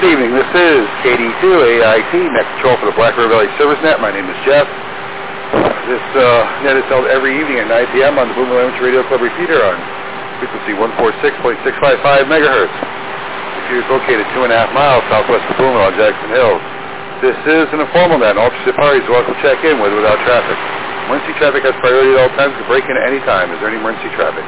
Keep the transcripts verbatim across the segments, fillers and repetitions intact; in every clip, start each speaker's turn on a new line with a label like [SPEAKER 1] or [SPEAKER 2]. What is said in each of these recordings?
[SPEAKER 1] Good evening. This is K D two A I T, net control for the Black River Valley Service Net. My name is Jeff. This uh, net is held every evening at nine p m on the Boonville Amateur Radio Club repeater on frequency one forty-six point six five five megahertz. Repeater is located two and a half miles southwest of Boonville on Jackson Hills. This is an informal net, and all interested parties are welcome to check in with or without traffic. Emergency traffic has priority at all times to break in at any time. Is there any emergency traffic?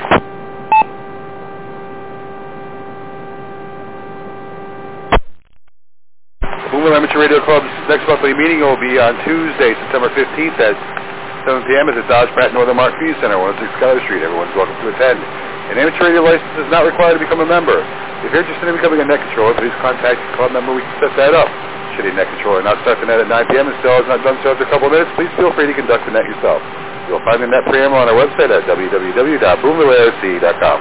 [SPEAKER 1] Boonville Amateur Radio Club's next monthly meeting will be on Tuesday, September fifteenth at seven p m at the Dodge Pratt Northern Mark View Center, one oh six Schuyler Street. Everyone's welcome to attend. An amateur radio license is not required to become a member. If you're interested in becoming a net controller, please contact the club member. We can set that up. Should a net controller not start the net at nine p m and still has not done so after a couple of minutes, please feel free to conduct the net yourself. You'll find the net preamble on our website at w w w dot boonville a r c dot com.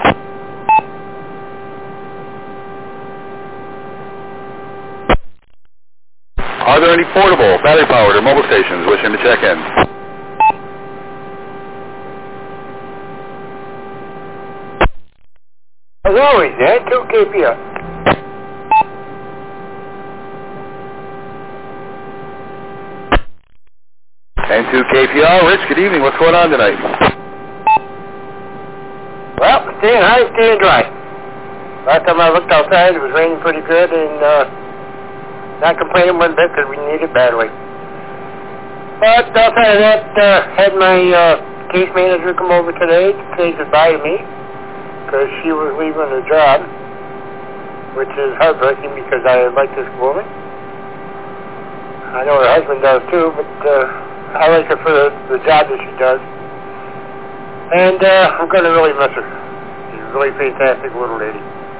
[SPEAKER 1] Are there any portable, battery-powered, or mobile stations wishing to check in?
[SPEAKER 2] As always, Ed, two K P R.
[SPEAKER 1] And two K P R. Rich, good evening. What's going on tonight?
[SPEAKER 2] Well, staying high, staying dry. Last time I looked outside, it was raining pretty good, and uh, not complaining one bit because we need it badly. But outside of that, uh, had my uh, case manager come over today to say goodbye to me because she was leaving her job, which is heartbreaking because I like this woman. I know her husband does too, but uh, I like her for the, the job that she does. And uh, I'm going to really miss her. She's a really fantastic little lady.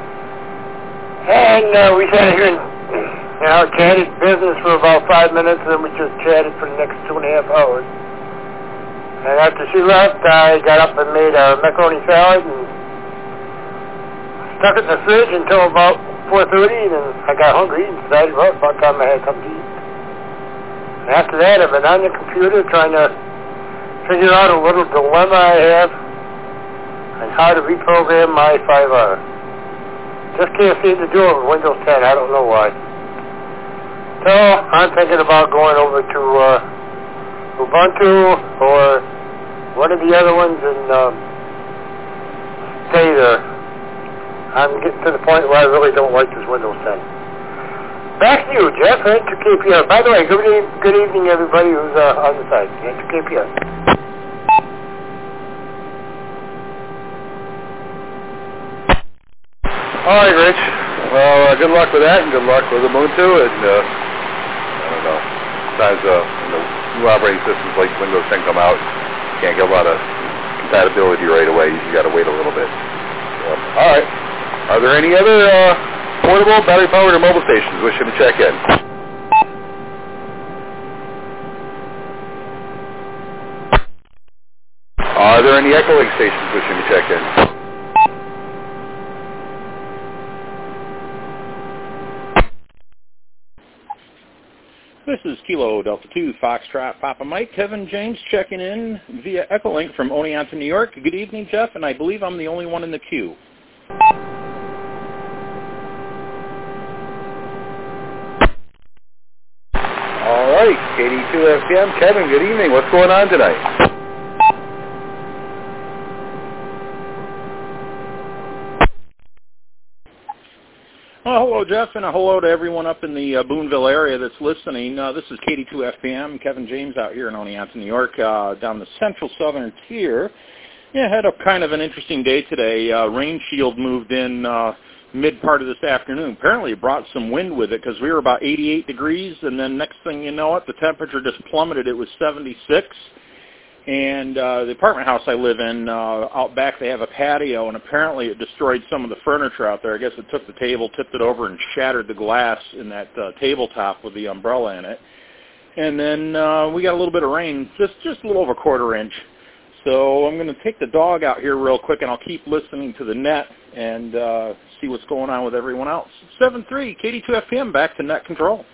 [SPEAKER 2] And uh, we sat here and You know, chatted business for about five minutes, and then we just chatted for the next two and a half hours. And after she left, I got up and made a macaroni salad and stuck it in the fridge until about four thirty, and then I got hungry and decided, well, it's about time I had something to eat. And after that, I've been on the computer trying to figure out a little dilemma I have on how to reprogram my five R. Just can't seem to do it with Windows ten. I don't know why. So I'm thinking about going over to uh, Ubuntu or one of the other ones and um, stay there. I'm getting to the point where I really don't like this Windows ten. Back to you, Jeff, and to K P R. By the way, good, e- good evening, everybody who's uh, on the side. And to K P R.
[SPEAKER 1] All right, Rich. Well, uh, good luck with that, and good luck with Ubuntu, and uh, I don't know. Sometimes uh, when the new operating systems like Windows ten come out, you can't get a lot of compatibility right away. You got to wait a little bit. So, all right. Are there any other uh, portable, battery-powered, or mobile stations wishing to check in? Are there any Echolink stations wishing to check in?
[SPEAKER 3] This is Kilo Delta two Foxtrot Papa Mike. Kevin James checking in via Echolink from Oneonta, New York. Good evening, Jeff, and I believe I'm the only one in the queue.
[SPEAKER 1] All right, K D two F M. Kevin, good evening. What's going on tonight?
[SPEAKER 3] Well, hello, Jeff, and a hello to everyone up in the uh, Boonville area that's listening. Uh, this is K D two F M, Kevin James out here in Oneonta, New York, uh, down the central southern tier. Yeah, had a kind of an interesting day today. Uh, rain shield moved in uh, mid-part of this afternoon. Apparently it brought some wind with it because we were about eighty-eight degrees, and then next thing you know it, the temperature just plummeted. It was seventy-six. And uh, the apartment house I live in, uh, out back, they have a patio, and apparently it destroyed some of the furniture out there. I guess it took the table, tipped it over, and shattered the glass in that uh, tabletop with the umbrella in it. And then uh, we got a little bit of rain, just, just a little over a quarter inch. So I'm going to take the dog out here real quick, and I'll keep listening to the net and uh, see what's going on with everyone else. seven three K D two F M, back to net control.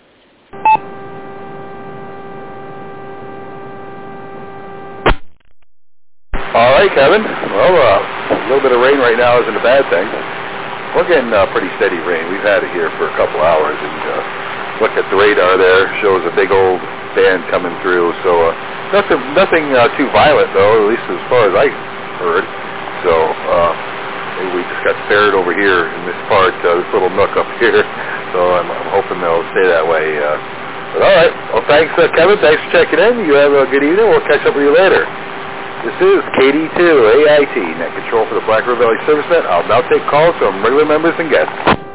[SPEAKER 1] All right, Kevin. Well, uh, a little bit of rain right now isn't a bad thing. we're getting uh, pretty steady rain. We've had it here for a couple hours, and uh, look at the radar there, shows a big old band coming through. So uh, nothing, nothing uh, too violent though, at least as far as I heard. So uh, maybe we just got spared over here in this part, uh, this little nook up here. So I'm, I'm hoping they'll stay that way. Uh, but all right, well thanks, uh, Kevin. Thanks for checking in. You have a good evening. We'll catch up with you later. This is K D two A I T, Net Control for the Black River Valley Service Net. I'll now take calls from regular members and guests.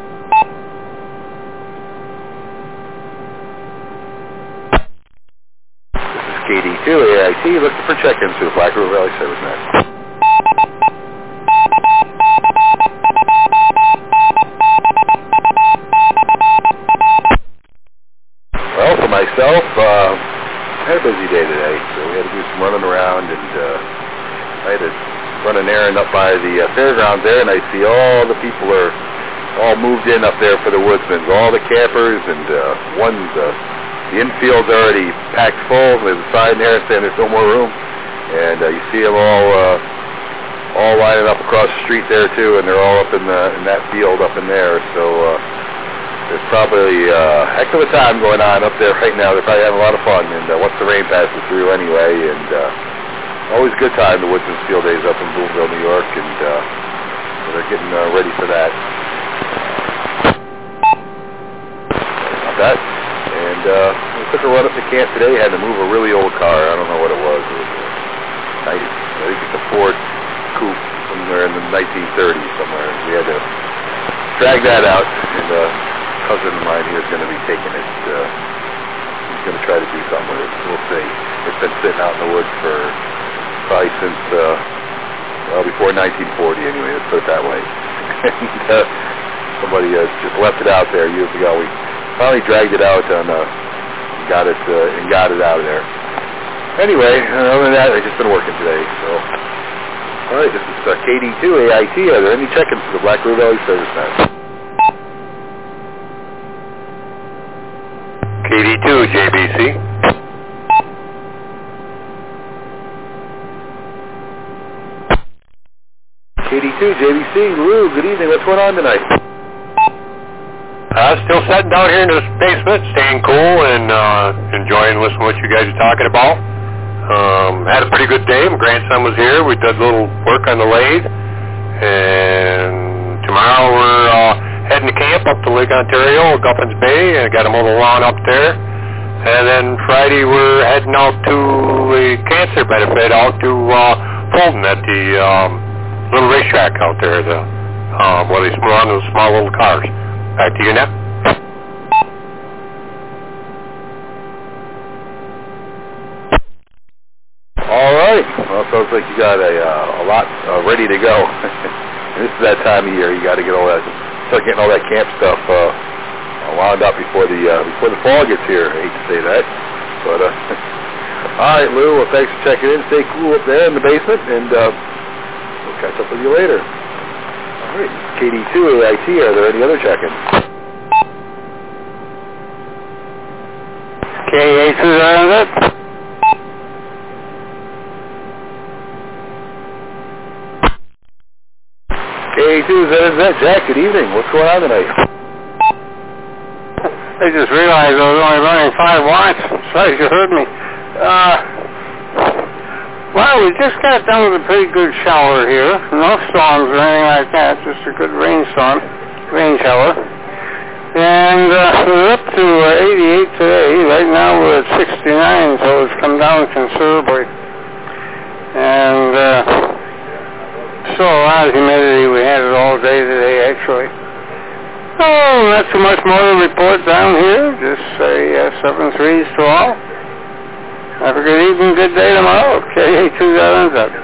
[SPEAKER 1] This is K D two A I T, looking for check-ins to the Black River Valley Service Net. Well, for myself, uh, I had a busy day today, so we had to do some running around, and uh, I had to run an errand up by the uh, fairgrounds there, and I see all the people are all moved in up there for the Woodsmans, all the campers, and uh, one's, uh, the infield's already packed full. There's a sign there saying there's no more room, and uh, you see them all uh, all lining up across the street there too, and they're all up in, the, in that field up in there, so uh, there's probably a uh, heck of a time going on up there right now. They're probably having a lot of fun, and uh, once the rain passes through anyway, and uh, always a good time, the Woodsman's Field Days up in Boonville, New York, and uh, so they're getting uh, ready for that. About that. And uh, we took a run up to camp today, had to move a really old car. I don't know what it was. It was a, I think it's a Ford Coupe somewhere in the nineteen thirties somewhere. We had to drag that out, and uh, cousin of mine here is going to be taking it. Uh, he's going to try to do something with it. We'll see. It's been sitting out in the woods for probably since, uh, well, before nineteen forty anyway, let's put it that way. and uh, somebody uh, just left it out there years ago. We finally dragged it out and uh, got it uh, and got it out of there. Anyway, other than that, I've just been working today. So, all right, this is uh, K D two A I T. Are there any check-ins for the Black River Valley Service Net?
[SPEAKER 4] K D two J B C.
[SPEAKER 1] K D two J B C. Lou, good evening. What's going on tonight?
[SPEAKER 4] Uh, still sitting down here in this basement, staying cool and uh, enjoying listening to what you guys are talking about. Um, had a pretty good day. My grandson was here. We did a little work on the lathe. And tomorrow we're uh, heading to camp up to Lake Ontario, Guffins Bay. I got a little lawn up there. And then Friday we're heading out to the cancer benefit out to uh, Fulton at the um, little racetrack out there, the um, where they run those small little cars. Back to you now.
[SPEAKER 1] All right. Well, it sounds like you got a, uh, a lot uh, ready to go. This is that time of year. You got to get all that, start getting all that camp stuff uh, wound up before the uh, before the fall gets here. I hate to say that, but uh, all right, Lou. Well, thanks for checking in. Stay cool up there in the basement, and uh, we'll catch up with you later. All right, K D two A I T. Are there any other check-ins?
[SPEAKER 2] K A two hundred.
[SPEAKER 1] K A two Z Z. Jack, good evening. What's going on tonight?
[SPEAKER 2] I just realized I was only running five watts. Sorry, you heard me. Uh, well, we just got done with a pretty good shower here. No storms or anything like that. Just a good rainstorm, rain shower. And uh, we're up to uh, eighty-eight today. Right now we're at sixty-nine, so it's come down considerably. And uh, so a lot of humidity. We had it all day today, actually. Oh, not too much more to report down here. Just say uh, seven threes to all. Have a good evening, good day tomorrow. K A two ends up.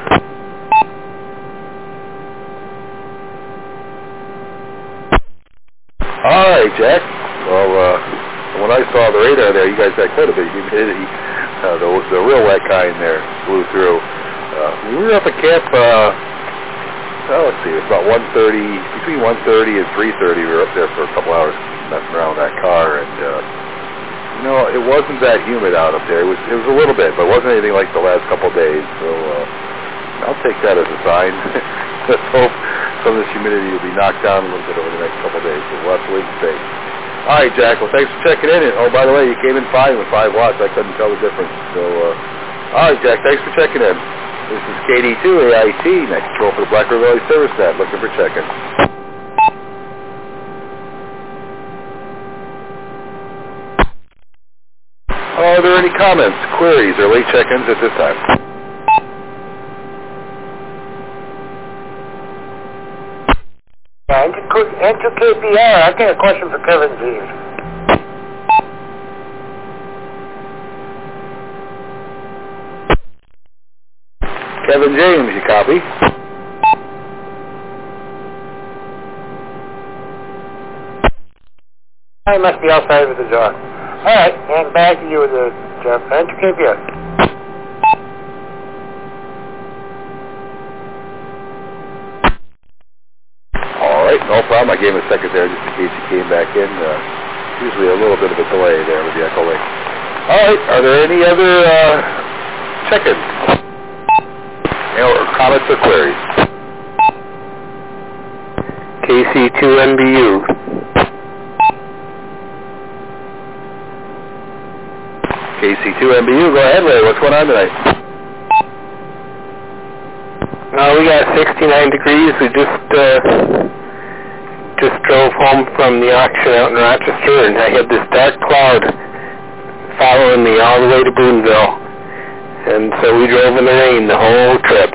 [SPEAKER 1] All right, Jack. Well, uh, when I saw the radar there, you guys had quite a bit of humidity. Uh, the, the real wet kind there blew through. Uh, we were up at camp, uh, oh, let's see, it was about one thirty, between one thirty and three thirty. We were up there for a couple hours messing around with that car, and, uh, you know, it wasn't that humid out up there. It was, it was a little bit, but it wasn't anything like the last couple of days, so uh, I'll take that as a sign. Let's hope some of this humidity will be knocked down a little bit over the next couple of days, so we'll have to wait and see. All right, Jack, well, thanks for checking in. And, oh, by the way, you came in fine with five watts. I couldn't tell the difference. So, uh, all right, Jack, thanks for checking in. This is K D two A I T, next control for the Black River Valley Service Net, looking for check-in. Are there any comments, queries, or late check-ins at this time?
[SPEAKER 2] Yeah, enter, enter K P R. I've got a question for Kevin James.
[SPEAKER 1] Kevin James, you copy?
[SPEAKER 2] I must be outside of the door. All right, and back to you with the Jeff. Enter K P R.
[SPEAKER 1] All right, no problem. I gave him a second there just in case he came back in. Uh, usually a little bit of a delay there with the echo link. All right, are there any other uh, check-ins? Or comments or queries?
[SPEAKER 4] K C two N B U.
[SPEAKER 1] K C two N B U, go ahead, Ray. What's going on tonight?
[SPEAKER 4] Uh, we got sixty-nine degrees. We just uh, just drove home from the auction out in Rochester, and I had this dark cloud following me all the way to Boonville. And so we drove in the rain the whole trip.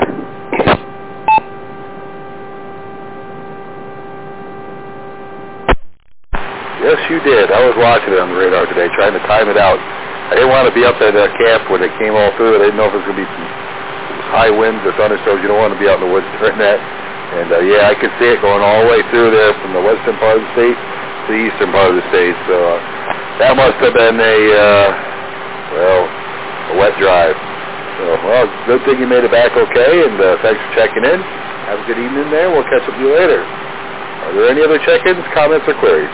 [SPEAKER 1] Yes, you did. I was watching it on the radar today, trying to time it out. I didn't want to be up at uh, camp when it came all through. I didn't know if it was going to be some high winds or thunderstorms. You don't want to be out in the woods during that. And, uh, yeah, I could see it going all the way through there from the western part of the state to the eastern part of the state. So uh, that must have been a, uh, well, a wet drive. So, well, good thing you made it back okay, and uh, thanks for checking in. Have a good evening there. We'll catch up with you later. Are there any other check-ins, comments, or queries?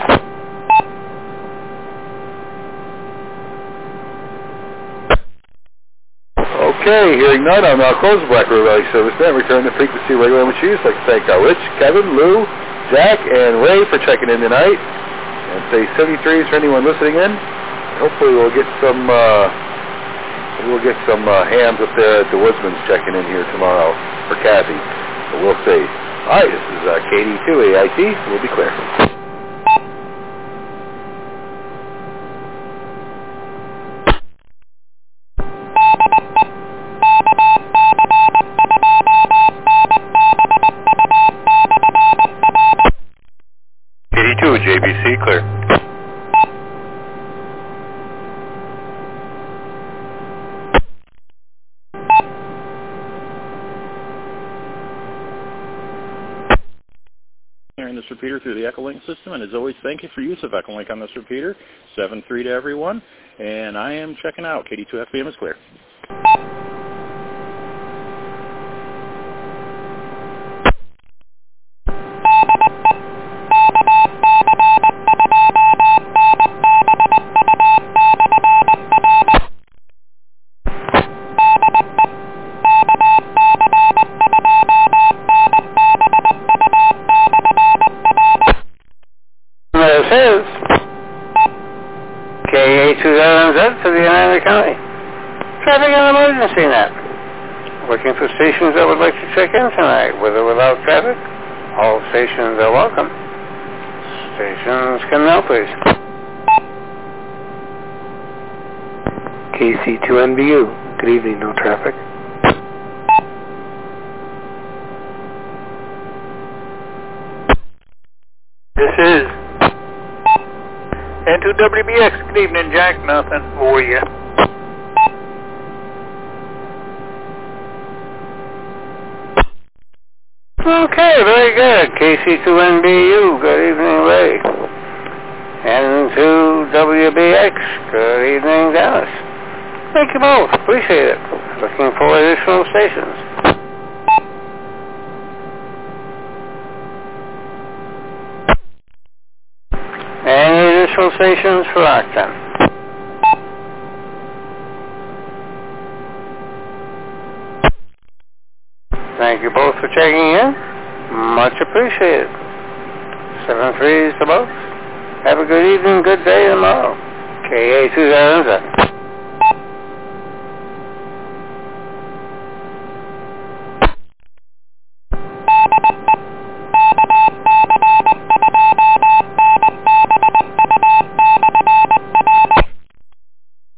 [SPEAKER 1] Okay, hearing none, I'll now close the Black River Valley Service Net, return the frequency regular with you. I'd like to thank our Rich, Kevin, Lou, Jack, and Ray for checking in tonight. And say seventy-threes for anyone listening in. Hopefully we'll get some... Uh, We'll get some uh, hams up there at the Woodsman's checking in here tomorrow for Kathy. So we'll see. All right, this is uh, K D two A I T. We'll be clear.
[SPEAKER 4] K D two, J B C, clear.
[SPEAKER 3] This repeater through the Echolink system, and as always, thank you for use of Echolink on this repeater. seven three to everyone, and I am checking out. K D two F B M is clear.
[SPEAKER 4] To the United County. Traffic and emergency net. Looking for stations that would like to check in tonight, with or without traffic. All stations are welcome. Stations can now, please. K C two N B U. Good evening, no traffic.
[SPEAKER 5] This is N two W B X. Good evening, Jack. Nothing for you.
[SPEAKER 4] Okay, very good. K C two N B U. Good evening, Ray. N two W B X. Good evening, Dennis. Thank you both. Appreciate it. Looking for additional stations. Any additional stations for Octon? Thank you both for checking in.
[SPEAKER 2] Much appreciated. seven three is the most. Have a good evening, good day tomorrow. K A two thousand seven.